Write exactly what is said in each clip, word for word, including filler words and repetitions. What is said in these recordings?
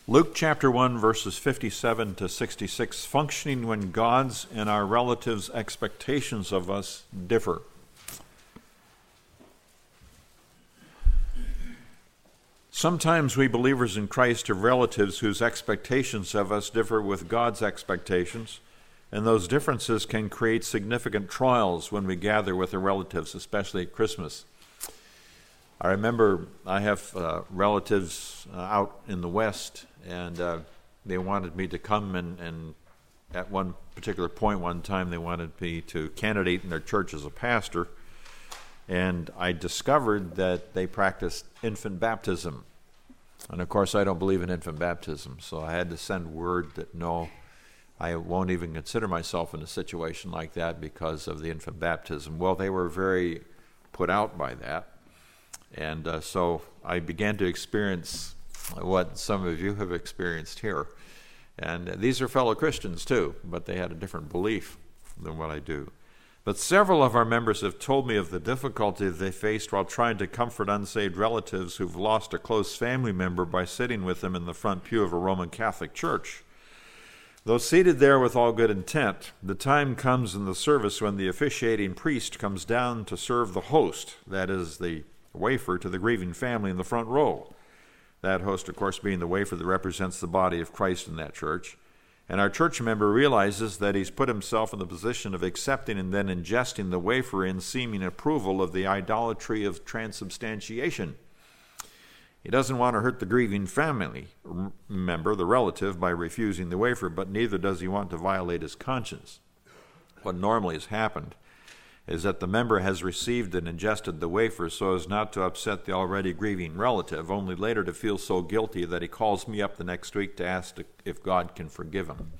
Luke chapter one, verses fifty-seven to sixty-six, functioning when God's and our relatives' expectations of us differ. Sometimes we believers in Christ have relatives whose expectations of us differ with God's expectations, and those differences can create significant trials when we gather with our relatives, especially at Christmas. I remember I have uh, relatives uh, out in the West, and uh, they wanted me to come, and, and at one particular point one time they wanted me to candidate in their church as a pastor, and I discovered that they practiced infant baptism. And of course I don't believe in infant baptism, so I had to send word that no, I won't even consider myself in a situation like that because of the infant baptism. Well, they were very put out by that. And uh, so I began to experience what some of you have experienced here. And uh, these are fellow Christians too, but they had a different belief than what I do. But several of our members have told me of the difficulty they faced while trying to comfort unsaved relatives who've lost a close family member by sitting with them in the front pew of a Roman Catholic church. Though seated there with all good intent, the time comes in the service when the officiating priest comes down to serve the host, that is, the wafer, to the grieving family in the front row. That host, of course, being the wafer that represents the body of Christ in that church. And our church member realizes that he's put himself in the position of accepting and then ingesting the wafer in seeming approval of the idolatry of transubstantiation. He doesn't want to hurt the grieving family member, the relative, by refusing the wafer, but neither does he want to violate his conscience. What normally has happened is that the member has received and ingested the wafer so as not to upset the already grieving relative, only later to feel so guilty that he calls me up the next week to ask if God can forgive him.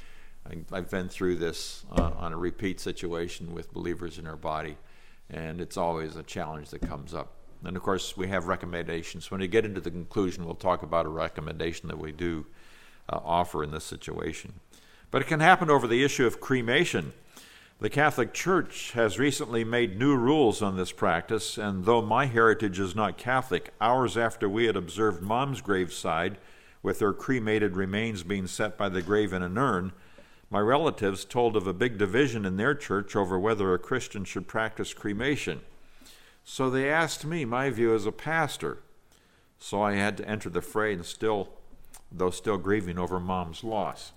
I've been through this uh, on a repeat situation with believers in our body, and it's always a challenge that comes up. And of course, we have recommendations. When we get into the conclusion, we'll talk about a recommendation that we do uh, offer in this situation. But it can happen over the issue of cremation. The Catholic Church has recently made new rules on this practice, and though my heritage is not Catholic, hours after we had observed Mom's graveside, with her cremated remains being set by the grave in an urn, my relatives told of a big division in their church over whether a Christian should practice cremation. So they asked me my view as a pastor. So I had to enter the fray, and still, though still grieving over Mom's loss.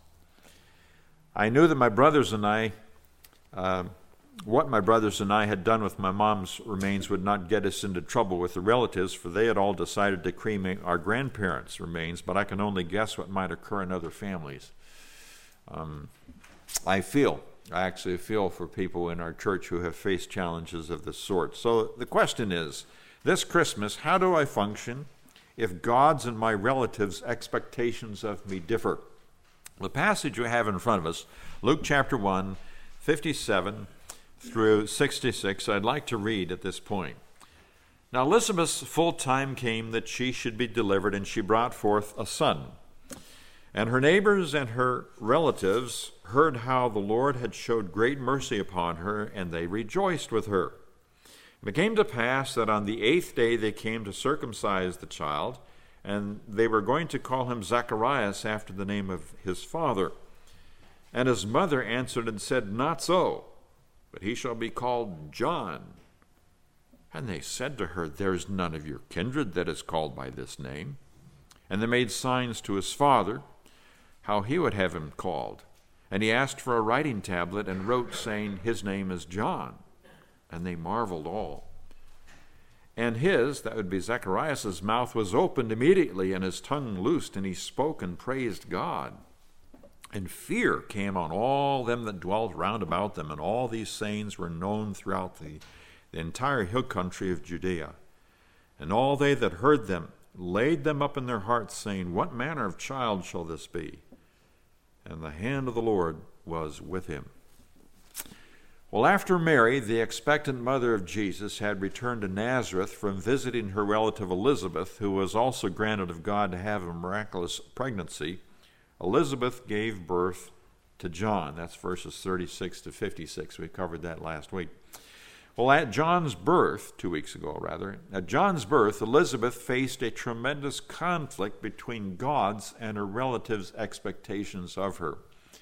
I knew that my brothers and I Uh, what my brothers and I had done with my mom's remains would not get us into trouble with the relatives, for they had all decided to cremate our grandparents' remains, but I can only guess what might occur in other families. Um, I feel, I actually feel for people in our church who have faced challenges of this sort. So the question is, this Christmas, how do I function if God's and my relatives' expectations of me differ? The passage we have in front of us, Luke chapter one, fifty-seven through sixty-six, I'd like to read at this point. Now Elizabeth's full time came that she should be delivered, and she brought forth a son. And her neighbors and her relatives heard how the Lord had showed great mercy upon her, and they rejoiced with her. And it came to pass that on the eighth day they came to circumcise the child, and they were going to call him Zacharias after the name of his father. And his mother answered and said, Not so, but he shall be called John. And they said to her, There is none of your kindred that is called by this name. And they made signs to his father, how he would have him called. And he asked for a writing tablet and wrote, saying, His name is John. And they marveled all. And his, that would be Zacharias' mouth was opened immediately, and his tongue loosed, and he spoke and praised God. And fear came on all them that dwelt round about them, and all these sayings were known throughout the, the entire hill country of Judea. And all they that heard them laid them up in their hearts, saying, What manner of child shall this be? And the hand of the Lord was with him. Well, after Mary, the expectant mother of Jesus, had returned to Nazareth from visiting her relative Elizabeth, who was also granted of God to have a miraculous pregnancy, Elizabeth gave birth to John. That's verses thirty-six to fifty-six. We covered that last week. Well, at John's birth, two weeks ago rather, at John's birth, Elizabeth faced a tremendous conflict between God's and her relatives' expectations of her.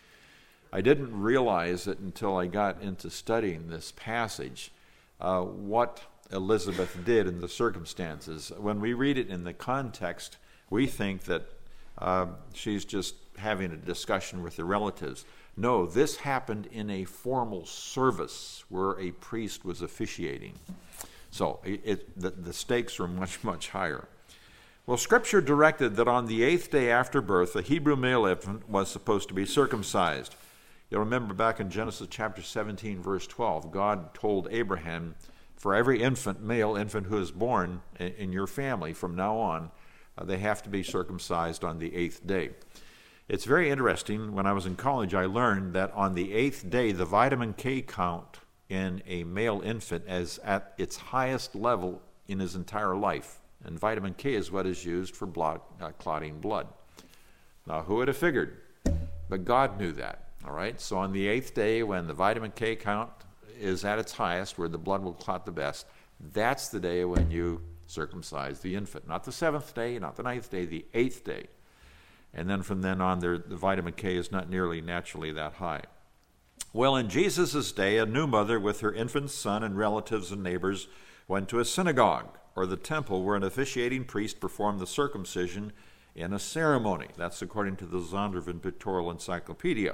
I didn't realize it until I got into studying this passage, uh, what Elizabeth did in the circumstances. When we read it in the context, we think that uh, she's just having a discussion with the relatives. No, this happened in a formal service where a priest was officiating. So it, it, the, the stakes were much, much higher. Well, Scripture directed that on the eighth day after birth, a Hebrew male infant was supposed to be circumcised. You'll remember back in Genesis chapter seventeen, verse twelve, God told Abraham, for every infant, male infant who is born in, in your family from now on, uh, they have to be circumcised on the eighth day. It's very interesting. When I was in college, I learned that on the eighth day, the vitamin K count in a male infant is at its highest level in his entire life. And vitamin K is what is used for blood, uh, clotting blood. Now, who would have figured? But God knew that. All right, so on the eighth day, when the vitamin K count is at its highest, where the blood will clot the best, that's the day when you circumcise the infant. Not the seventh day, not the ninth day, the eighth day. And then from then on, there, the vitamin K is not nearly naturally that high. Well, in Jesus' day, a new mother with her infant son and relatives and neighbors went to a synagogue, or the temple, where an officiating priest performed the circumcision in a ceremony. That's according to the Zondervan Pictorial Encyclopedia.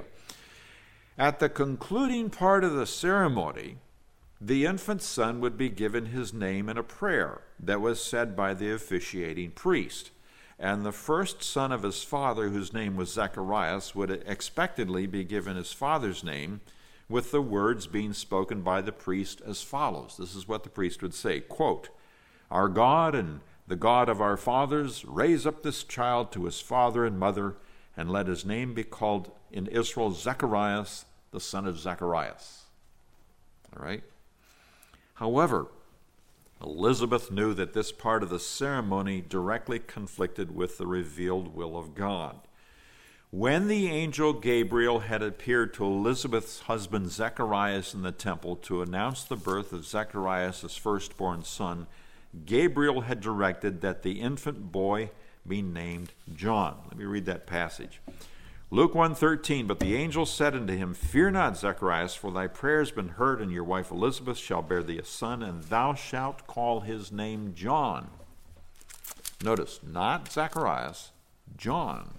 At the concluding part of the ceremony, the infant son would be given his name in a prayer that was said by the officiating priest. And the first son of his father, whose name was Zacharias, would expectedly be given his father's name, with the words being spoken by the priest as follows. This is what the priest would say, quote, "Our God and the God of our fathers, raise up this child to his father and mother, and let his name be called in Israel Zacharias, the son of Zacharias." All right? However, Elizabeth knew that this part of the ceremony directly conflicted with the revealed will of God. When the angel Gabriel had appeared to Elizabeth's husband Zacharias in the temple to announce the birth of Zacharias' firstborn son, Gabriel had directed that the infant boy be named John. Let me read that passage. Luke one thirteen, "But the angel said unto him, Fear not, Zacharias, for thy prayer has been heard, and your wife Elizabeth shall bear thee a son, and thou shalt call his name John." Notice, not Zacharias, John.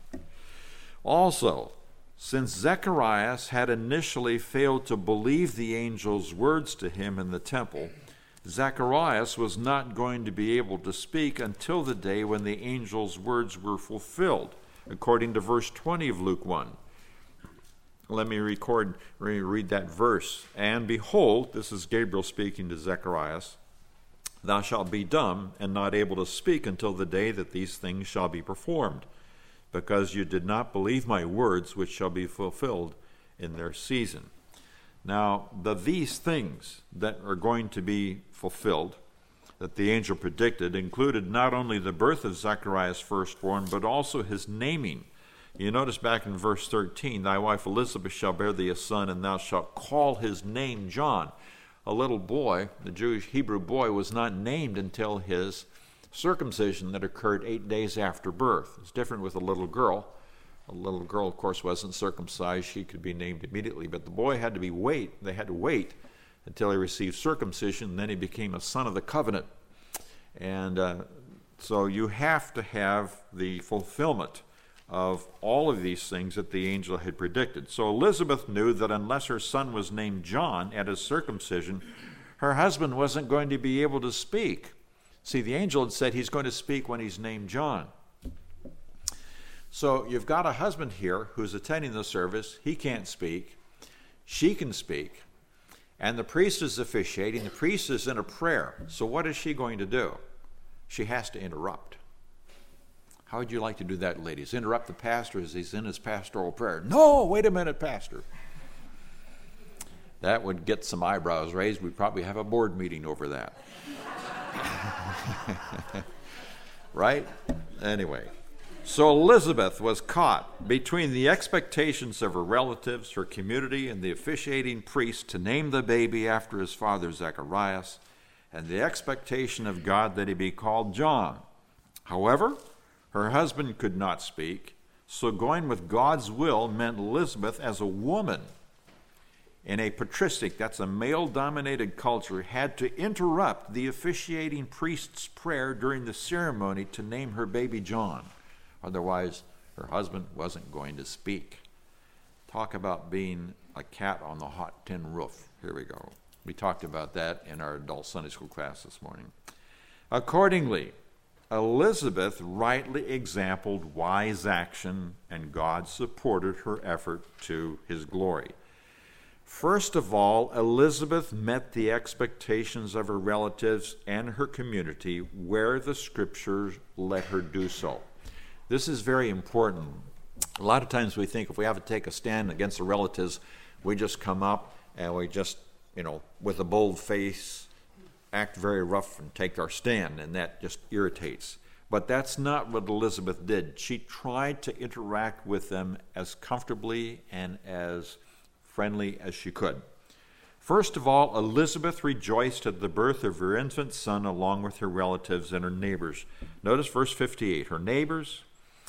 Also, since Zacharias had initially failed to believe the angel's words to him in the temple, Zacharias was not going to be able to speak until the day when the angel's words were fulfilled, according to verse twenty of Luke one. Let me record, read that verse. "And behold," this is Gabriel speaking to Zacharias, "thou shalt be dumb and not able to speak until the day that these things shall be performed, because you did not believe my words, which shall be fulfilled in their season." Now, the these things that are going to be fulfilled, that the angel predicted, included not only the birth of Zacharias' firstborn, but also his naming. You notice back in verse thirteen, "Thy wife Elizabeth shall bear thee a son, and thou shalt call his name John." A little boy, the Jewish Hebrew boy, was not named until his circumcision that occurred eight days after birth. It's different with a little girl. A little girl, of course, wasn't circumcised. She could be named immediately, but the boy had to be wait. They had to wait until he received circumcision, and then he became a son of the covenant. And uh, so you have to have the fulfillment of all of these things that the angel had predicted. So Elizabeth knew that unless her son was named John at his circumcision, her husband wasn't going to be able to speak. See, the angel had said he's going to speak when he's named John. So you've got a husband here who's attending the service. He can't speak. She can speak. And the priest is officiating. The priest is in a prayer. So what is she going to do? She has to interrupt. How would you like to do that, ladies? Interrupt the pastor as he's in his pastoral prayer. No, wait a minute, pastor. That would get some eyebrows raised. We'd probably have a board meeting over that. Right? Anyway. So Elizabeth was caught between the expectations of her relatives, her community, and the officiating priest to name the baby after his father Zacharias, and the expectation of God that he be called John. However, her husband could not speak, so going with God's will meant Elizabeth as a woman in a patristic, that's a male-dominated culture, had to interrupt the officiating priest's prayer during the ceremony to name her baby John. Otherwise, her husband wasn't going to speak. Talk about being a cat on the hot tin roof. Here we go. We talked about that in our adult Sunday school class this morning. Accordingly, Elizabeth rightly exampled wise action, and God supported her effort to his glory. First of all, Elizabeth met the expectations of her relatives and her community where the scriptures let her do so. This is very important. A lot of times we think if we have to take a stand against the relatives, we just come up and we just, you know, with a bold face, act very rough and take our stand, and that just irritates. But that's not what Elizabeth did. She tried to interact with them as comfortably and as friendly as she could. First of all, Elizabeth rejoiced at the birth of her infant son along with her relatives and her neighbors. Notice verse fifty-eight. Her neighbors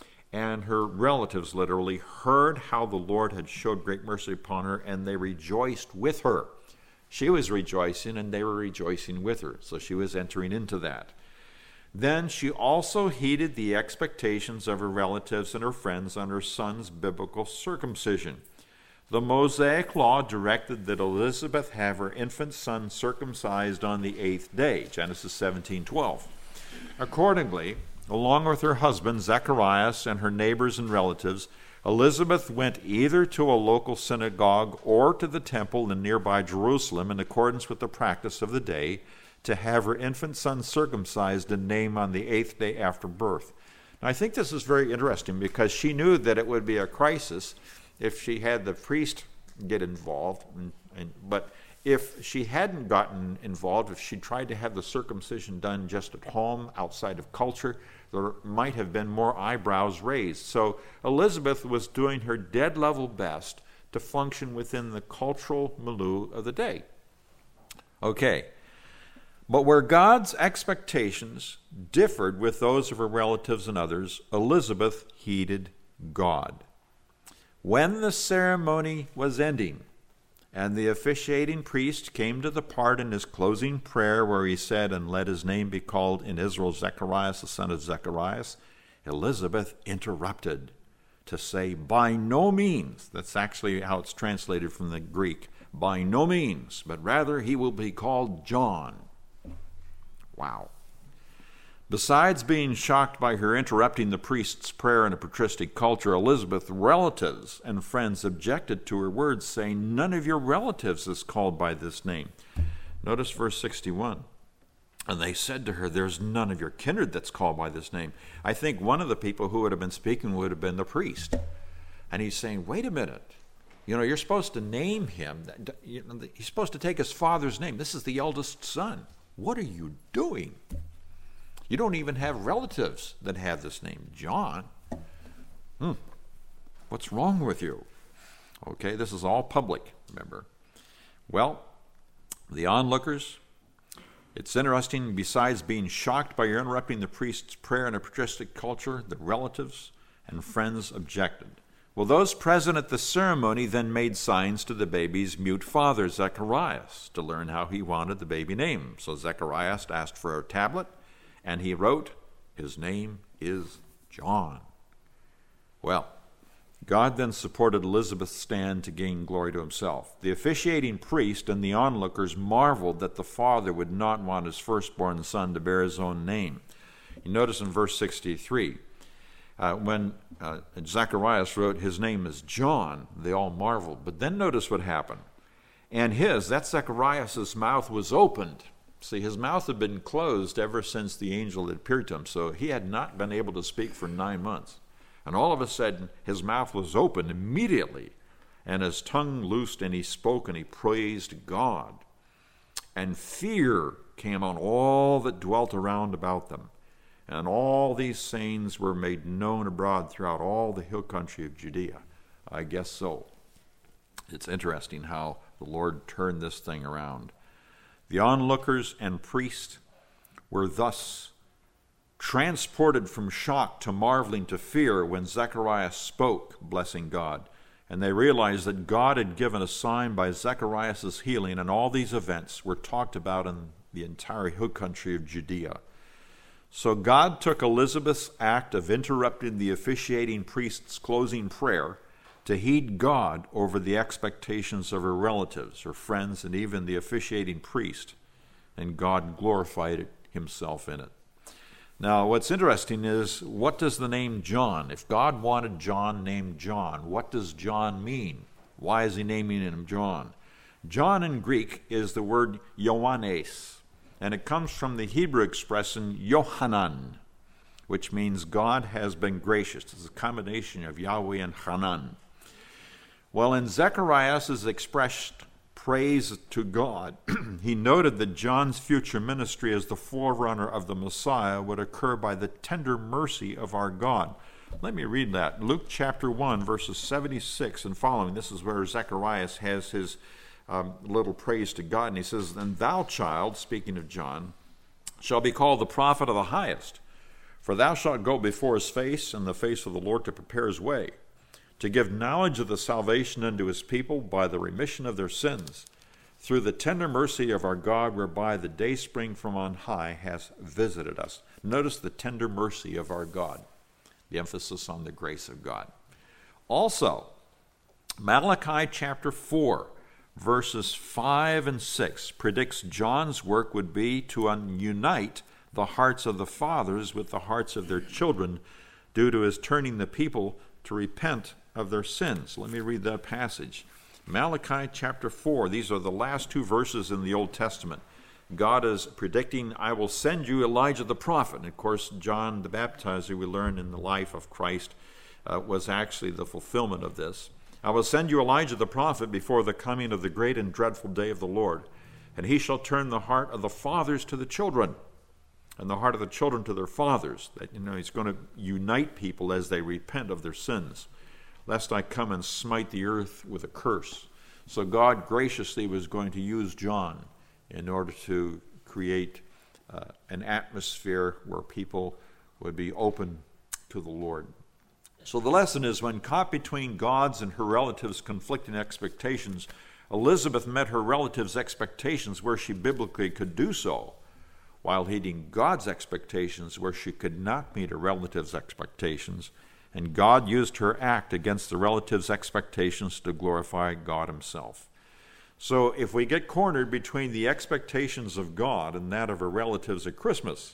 and her relatives literally heard how the Lord had showed great mercy upon her, and they rejoiced with her. She was rejoicing, and they were rejoicing with her. So she was entering into that. Then she also heeded the expectations of her relatives and her friends on her son's biblical circumcision. The Mosaic law directed that Elizabeth have her infant son circumcised on the eighth day, Genesis seventeen twelve. Accordingly, along with her husband Zacharias and her neighbors and relatives, Elizabeth went either to a local synagogue or to the temple in nearby Jerusalem in accordance with the practice of the day to have her infant son circumcised and named on the eighth day after birth. Now, I think this is very interesting because she knew that it would be a crisis if she had the priest get involved, and, and, but if she hadn't gotten involved, if she tried to have the circumcision done just at home, outside of culture, there might have been more eyebrows raised. So Elizabeth was doing her dead level best to function within the cultural milieu of the day. Okay, but where God's expectations differed with those of her relatives and others, Elizabeth heeded God. When the ceremony was ending, and the officiating priest came to the part in his closing prayer where he said, "And let his name be called in Israel Zacharias, the son of Zacharias," Elizabeth interrupted to say, "By no means," that's actually how it's translated from the Greek, "by no means, but rather he will be called John." Wow. Besides being shocked by her interrupting the priest's prayer in a patristic culture, Elizabeth's relatives and friends objected to her words, saying, "None of your relatives is called by this name." Notice verse sixty-one. And they said to her, "There's none of your kindred that's called by this name." I think one of the people who would have been speaking would have been the priest. And he's saying, wait a minute. You know, you're supposed to name him. He's supposed to take his father's name. This is the eldest son. What are you doing? You don't even have relatives that have this name, John. Hmm. What's wrong with you? Okay, this is all public, remember. Well, the onlookers, it's interesting, besides being shocked by your interrupting the priest's prayer in a patristic culture, the relatives and friends objected. Well, those present at the ceremony then made signs to the baby's mute father, Zacharias, to learn how he wanted the baby named. So Zacharias asked for a tablet, and he wrote, "His name is John." Well, God then supported Elizabeth's stand to gain glory to himself. The officiating priest and the onlookers marveled that the father would not want his firstborn son to bear his own name. You notice in verse sixty-three, uh, when uh, Zacharias wrote, "His name is John," they all marveled. But then notice what happened. And his, that's Zacharias' mouth was opened. See, his mouth had been closed ever since the angel had appeared to him, so he had not been able to speak for nine months. And all of a sudden, his mouth was opened immediately, and his tongue loosed, and he spoke, and he praised God. And fear came on all that dwelt around about them. And all these sayings were made known abroad throughout all the hill country of Judea. I guess so. It's interesting how the Lord turned this thing around. The onlookers and priests were thus transported from shock to marveling to fear when Zechariah spoke, blessing God. And they realized that God had given a sign by Zechariah's healing, and all these events were talked about in the entire hill country of Judea. So God took Elizabeth's act of interrupting the officiating priest's closing prayer to heed God over the expectations of her relatives, her friends, and even the officiating priest, and God glorified himself in it. Now, what's interesting is, what does the name John? If God wanted John named John, what does John mean? Why is he naming him John? John in Greek is the word Ioannes, and it comes from the Hebrew expression Yohanan, which means God has been gracious. It's a combination of Yahweh and Hanan. Well, in Zechariah's expressed praise to God, he noted that John's future ministry as the forerunner of the Messiah would occur by the tender mercy of our God. Let me read that. Luke chapter one, verses seventy-six and following. This is where Zechariah has his um, little praise to God. And he says, "And thou, child," speaking of John, "shall be called the prophet of the highest. For thou shalt go before his face and the face of the Lord to prepare his way, to give knowledge of the salvation unto his people by the remission of their sins, through the tender mercy of our God, whereby the dayspring from on high has visited us." Notice the tender mercy of our God, the emphasis on the grace of God. Also, Malachi chapter four, verses five and six predicts John's work would be to unite the hearts of the fathers with the hearts of their children, due to his turning the people to repent of their sins. Let me read that passage. Malachi chapter four, these are the last two verses in the Old Testament. God is predicting, "I will send you Elijah the prophet." And of course, John the Baptizer, we learn in the life of Christ, uh, was actually the fulfillment of this. "I will send you Elijah the prophet before the coming of the great and dreadful day of the Lord. And he shall turn the heart of the fathers to the children, and the heart of the children to their fathers." That, you know, he's going to unite people as they repent of their sins. "Lest I come and smite the earth with a curse." So God graciously was going to use John in order to create uh, an atmosphere where people would be open to the Lord. So the lesson is, when caught between God's and her relatives' conflicting expectations, Elizabeth met her relatives' expectations where she biblically could do so, while heeding God's expectations where she could not meet her relatives' expectations. And God used her act against the relatives' expectations to glorify God himself. So if we get cornered between the expectations of God and that of her relatives at Christmas,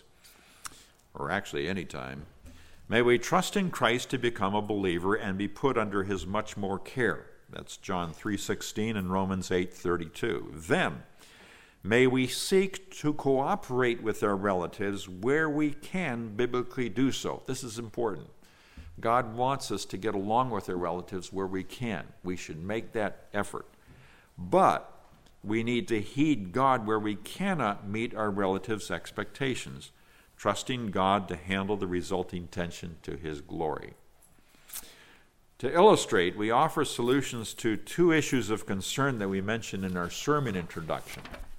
or actually any time, may we trust in Christ to become a believer and be put under his much more care. That's John three sixteen and Romans eight thirty-two. Then may we seek to cooperate with our relatives where we can biblically do so. This is important. God wants us to get along with our relatives where we can. We should make that effort. But we need to heed God where we cannot meet our relatives' expectations, trusting God to handle the resulting tension to his glory. To illustrate, we offer solutions to two issues of concern that we mentioned in our sermon introduction.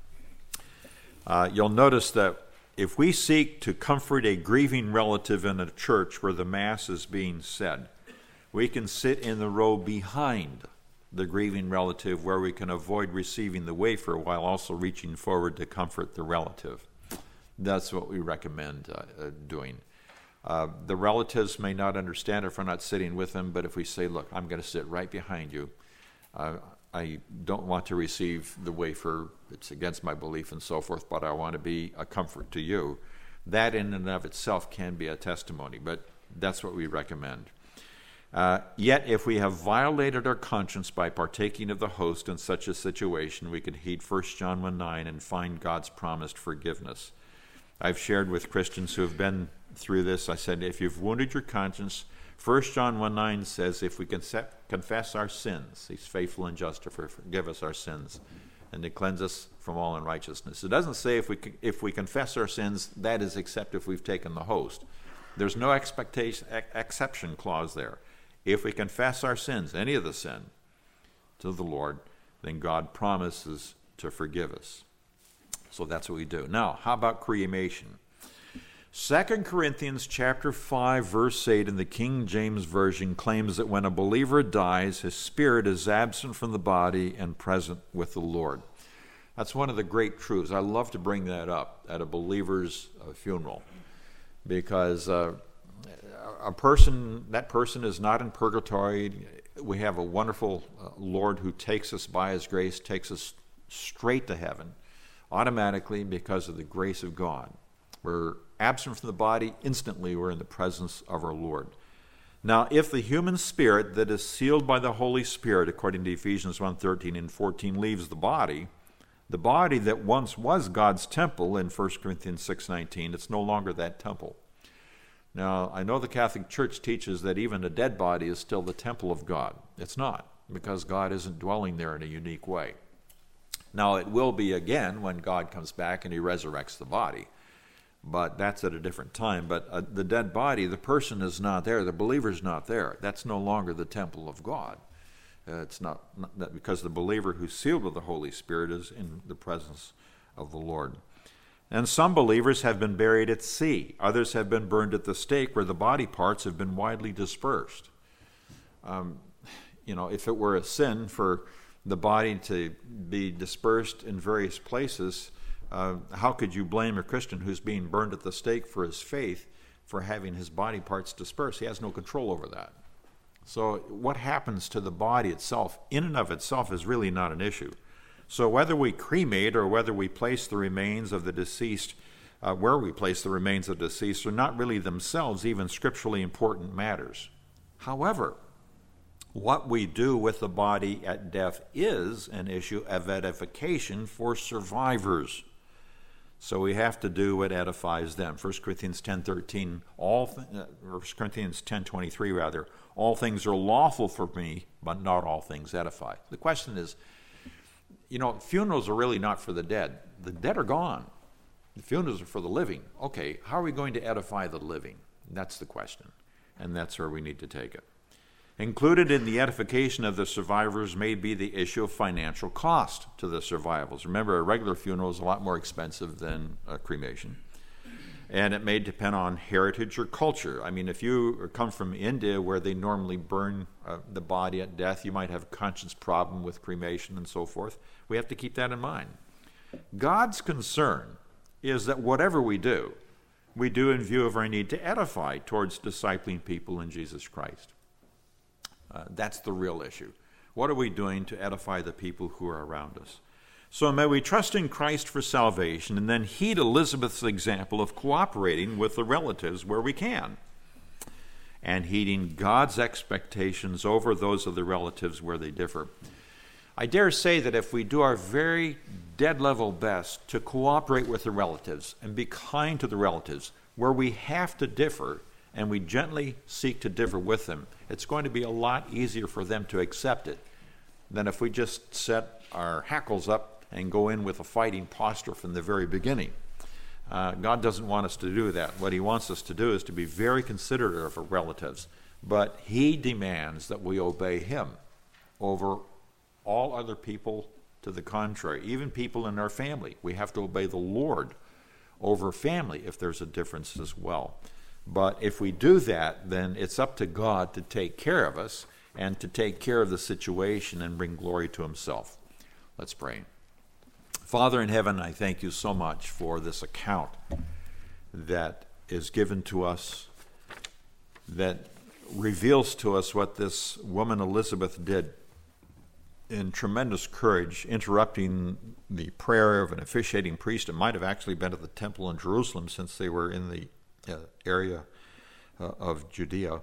Uh, you'll notice that if we seek to comfort a grieving relative in a church where the Mass is being said, we can sit in the row behind the grieving relative where we can avoid receiving the wafer while also reaching forward to comfort the relative. That's what we recommend uh, uh, doing. Uh, the relatives may not understand if we're not sitting with them, but if we say, "Look, I'm going to sit right behind you. Uh, I don't want to receive the wafer. It's against my belief and so forth, but I want to be a comfort to you," that in and of itself can be a testimony, but that's what we recommend. Uh, yet, if we have violated our conscience by partaking of the host in such a situation, we can heed First John one nine and find God's promised forgiveness. I've shared with Christians who have been through this, I said, if you've wounded your conscience, First John one nine says, if we can confess our sins, he's faithful and just to forgive us our sins and to cleanse us from all unrighteousness. It doesn't say if we if we confess our sins, that is except if we've taken the host. There's no expectation exception clause there. If we confess our sins, any of the sin, to the Lord, then God promises to forgive us. So that's what we do. Now, how about cremation? Second Corinthians chapter five, verse eight in the King James Version claims that when a believer dies, his spirit is absent from the body and present with the Lord. That's one of the great truths. I love to bring that up at a believer's uh, funeral, because uh, a person, that person is not in purgatory. We have a wonderful uh, Lord who takes us by his grace, takes us straight to heaven automatically because of the grace of God. We're absent from the body, instantly we're in the presence of our Lord. Now, if the human spirit that is sealed by the Holy Spirit, according to Ephesians one thirteen and fourteen, leaves the body, the body that once was God's temple in First Corinthians six nineteen, it's no longer that temple. Now, I know the Catholic Church teaches that even a dead body is still the temple of God. It's not, because God isn't dwelling there in a unique way. Now, it will be again when God comes back and he resurrects the body. But that's at a different time. But uh, the dead body, the person is not there. The believer's not there. That's no longer the temple of God. Uh, it's not, not that because the believer who's sealed with the Holy Spirit is in the presence of the Lord. And some believers have been buried at sea. Others have been burned at the stake, where the body parts have been widely dispersed. Um, you know, if it were a sin for the body to be dispersed in various places, uh, how could you blame a Christian who's being burned at the stake for his faith for having his body parts dispersed? He has no control over that. So what happens to the body itself, in and of itself, is really not an issue. So whether we cremate or whether we place the remains of the deceased, uh, where we place the remains of the deceased, are not really themselves even scripturally important matters. However, what we do with the body at death is an issue of edification for survivors. So we have to do what edifies them. First Corinthians ten thirteen, all th- uh, First Corinthians ten twenty-three rather, all things are lawful for me, but not all things edify. The question is, you know, funerals are really not for the dead. The dead are gone. The funerals are for the living. Okay, how are we going to edify the living? That's the question, and that's where we need to take it. Included in the edification of the survivors may be the issue of financial cost to the survivals. Remember, a regular funeral is a lot more expensive than a cremation. And it may depend on heritage or culture. I mean, if you come from India where they normally burn uh, the body at death, you might have a conscience problem with cremation and so forth. We have to keep that in mind. God's concern is that whatever we do, we do in view of our need to edify towards discipling people in Jesus Christ. Uh, that's the real issue. What are we doing to edify the people who are around us? So may we trust in Christ for salvation and then heed Elizabeth's example of cooperating with the relatives where we can, and heeding God's expectations over those of the relatives where they differ. I dare say that if we do our very dead-level best to cooperate with the relatives and be kind to the relatives where we have to differ, and we gently seek to differ with them, it's going to be a lot easier for them to accept it than if we just set our hackles up and go in with a fighting posture from the very beginning. Uh, God doesn't want us to do that. What he wants us to do is to be very considerate of our relatives, but he demands that we obey him over all other people to the contrary, even people in our family. We have to obey the Lord over family if there's a difference as well. But if we do that, then it's up to God to take care of us and to take care of the situation and bring glory to himself. Let's pray. Father in heaven, I thank you so much for this account that is given to us, that reveals to us what this woman Elizabeth did in tremendous courage, interrupting the prayer of an officiating priest. It might have actually been at the temple in Jerusalem, since they were in the uh, area uh, of Judea.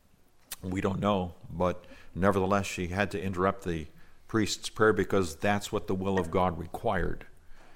We don't know, but nevertheless she had to interrupt the priest's prayer because that's what the will of God required.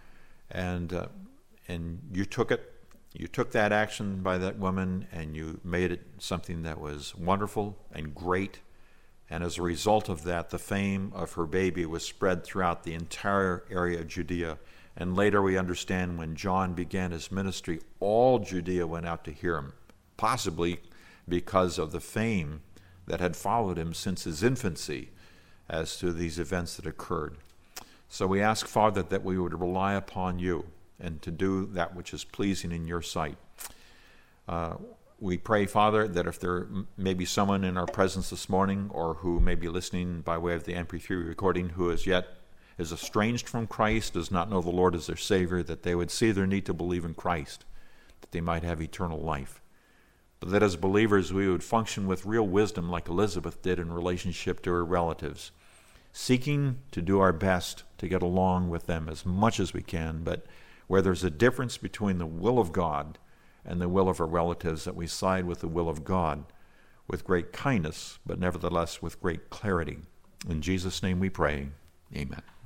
And uh, and you took it, you took that action by that woman, and you made it something that was wonderful and great And as a result of that, the fame of her baby was spread throughout the entire area of Judea. And later we understand when John began his ministry, all Judea went out to hear him, possibly because of the fame that had followed him since his infancy as to these events that occurred. So we ask, Father, that we would rely upon you and to do that which is pleasing in your sight. Uh, we pray, Father, that if there may be someone in our presence this morning or who may be listening by way of the M P three recording who as yet is estranged from Christ, does not know the Lord as their Savior, that they would see their need to believe in Christ, that they might have eternal life. But that as believers we would function with real wisdom like Elizabeth did in relationship to her relatives, seeking to do our best to get along with them as much as we can, but where there's a difference between the will of God and the will of our relatives, that we side with the will of God with great kindness, but nevertheless with great clarity. In Jesus' name we pray. Amen.